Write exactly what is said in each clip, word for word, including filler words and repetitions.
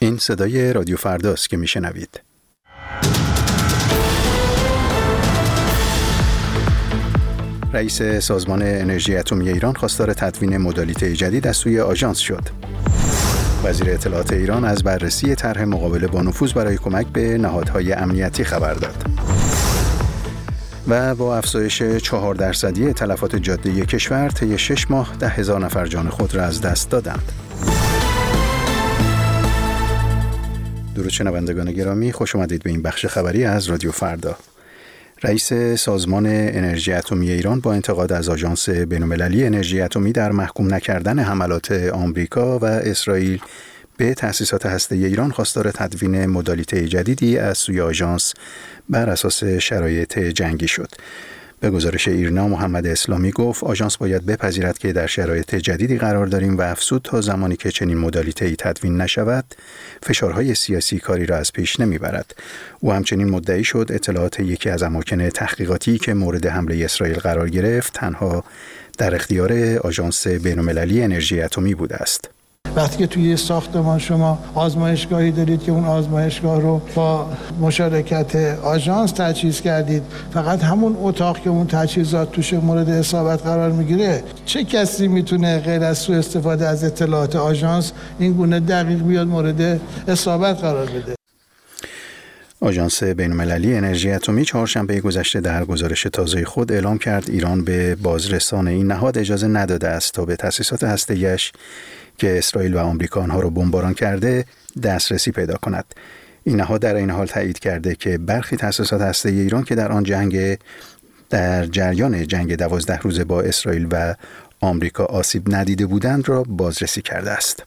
این صدای رادیو فرداست که میشنوید. رئیس سازمان انرژی اتمی ایران خواستار تدوین مدالیته جدید از سوی آژانس شد. وزیر اطلاعات ایران از بررسی طرح مقابله با نفوذ برای کمک به نهادهای امنیتی خبر داد. و با افزایش چهار درصدی تلفات جاده‌ای کشور طی شش ماه ده هزار نفر جان خود را از دست دادند. درود شنوندگان گرامی، خوش آمدید به این بخش خبری از رادیو فردا. رئیس سازمان انرژی اتمی ایران با انتقاد از آژانس بین‌المللی انرژی اتمی در محکوم نکردن حملات آمریکا و اسرائیل به تأسیسات هسته‌ای ایران خواستار تدوین مدالیته جدیدی از سوی آژانس بر اساس شرایط جنگی شد. به گزارش ایرنا، محمد اسلامی گفت آژانس باید بپذیرد که در شرایط جدیدی قرار داریم و افزود تا زمانی که چنین مدالیته‌ای تدوین نشود فشارهای سیاسی کاری را از پیش نمیبرد. او همچنین مدعی شد اطلاعات یکی از اماکن تحقیقاتی که مورد حمله اسرائیل قرار گرفت تنها در اختیار آژانس بین‌المللی انرژی اتمی بوده است. وقتی که توی ساختمان شما آزمایشگاهی دارید که اون آزمایشگاه رو با مشارکت آژانس تجهیز کردید، فقط همون اتاق که اون تجهیزات توش مورد اصابت قرار میگیره، چه کسی میتونه غیر از سوء استفاده از اطلاعات آژانس این گونه دقیق بیاد مورد اصابت قرار بده؟ آژانس بین‌المللی انرژی اتمی چهارشنبه گذشته در گزارش تازه خود اعلام کرد ایران به بازرسان این نهاد اجازه نداده است تا به تأسیسات هسته‌ایش که اسرائیل و آمریکا آنها را بمباران کرده دسترسی پیدا کند. این نهاد در این حال تایید کرده که برخی تأسیسات هسته‌ای ایران که در آن جنگ در جریان جنگ دوازده روزه با اسرائیل و آمریکا آسیب ندیده بودند را بازرسی کرده است.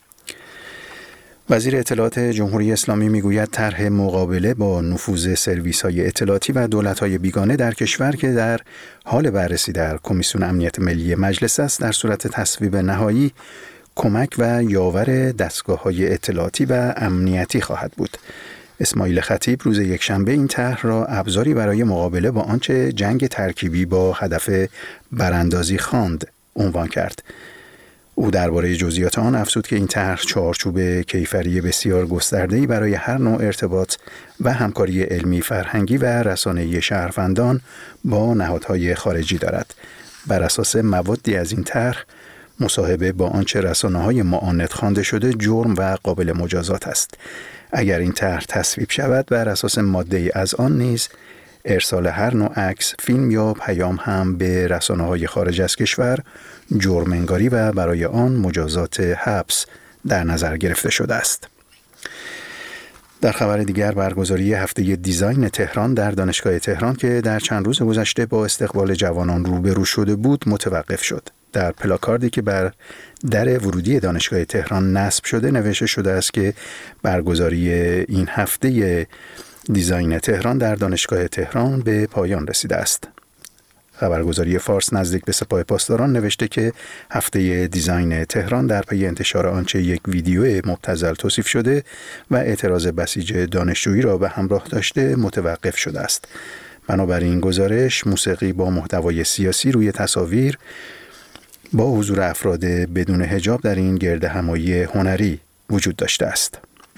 وزیر اطلاعات جمهوری اسلامی میگوید طرح مقابله با نفوذ سرویس‌های اطلاعاتی و دولت‌های بیگانه در کشور که در حال بررسی در کمیسیون امنیت ملی مجلس است در صورت تصویب نهایی کمک و یاور دستگاه‌های اطلاعاتی و امنیتی خواهد بود. اسماعیل خطیب روز یکشنبه این طرح را ابزاری برای مقابله با آنچه جنگ ترکیبی با هدف براندازی خواند عنوان کرد. او درباره جزئیات آن افزود که این طرح چارچوب کیفری بسیار گسترده‌ای برای هر نوع ارتباط و همکاری علمی، فرهنگی و رسانه‌ای شهروندان با نهادهای خارجی دارد. بر اساس موادی از این طرح مصاحبه با آنچه رسانه‌های معاند خوانده شده جرم و قابل مجازات است. اگر این طرح تصویب شود بر اساس ماده‌ای از آن نیز ارسال هر نوع عکس، فیلم یا پیام هم به رسانه‌های خارج از کشور جرم انگاری و برای آن مجازات حبس در نظر گرفته شده است. در خبر دیگر برگزاری هفته دیزاین تهران در دانشگاه تهران که در چند روز گذشته با استقبال جوانان روبرو شده بود متوقف شد. در پلاکاردی که بر در ورودی دانشگاه تهران نصب شده نوشته شده است که برگزاری این هفته دیزاین تهران در دانشگاه تهران به پایان رسیده است. خبرگزاری فارس نزدیک به سپاه پاسداران نوشته که هفته دیزاین تهران در پی انتشار آنچه یک ویدیو مبتذل توصیف شده و اعتراض بسیج دانشجویی را به همراه داشته متوقف شده است. بنابراین گزارش موسیقی با محتوای سیاسی روی تصاویر با حضور افراد بدون حجاب در این گردهمایی هنری وجود داشته است.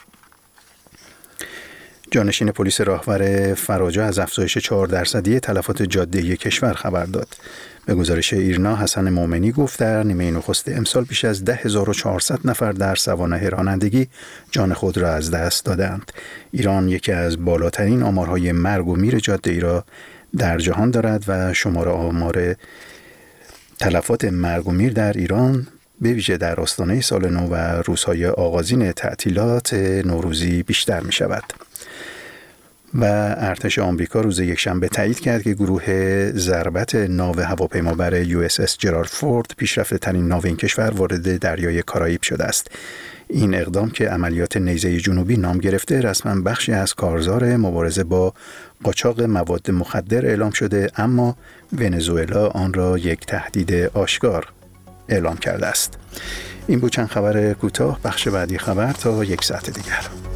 جانشین پلیس راهور فراجا از افزایش چهار درصدی تلفات جاده‌ای کشور خبر داد. به گزارش ایرنا، حسن مومنی گفت در نیمه نخست امسال بیش از ده هزار و چهارصد نفر در سوانح رانندگی جان خود را از دست دادند. ایران یکی از بالاترین آمارهای مرگ و میر جاده‌ای را در جهان دارد و شمار آمار تلفات مرگ و میر در ایران به ویژه در آستانه سال نو و روزهای آغازین تعطیلات نوروزی بیشتر می شود. و ارتش آمریکا روز یکشنبه تایید کرد که گروه ضربت ناو هواپیمابر یو اس اس جرالد فورد پیشرفته ترین ناو این کشور وارد دریای کارائیب شده است. این اقدام که عملیات نیزه جنوبی نام گرفته رسما بخشی از کارزار مبارزه با قاچاق مواد مخدر اعلام شده، اما ونزوئلا آن را یک تهدید آشکار اعلام کرده است. این بود چند خبر کوتاه. بخش بعدی خبر تا یک ساعت دیگر.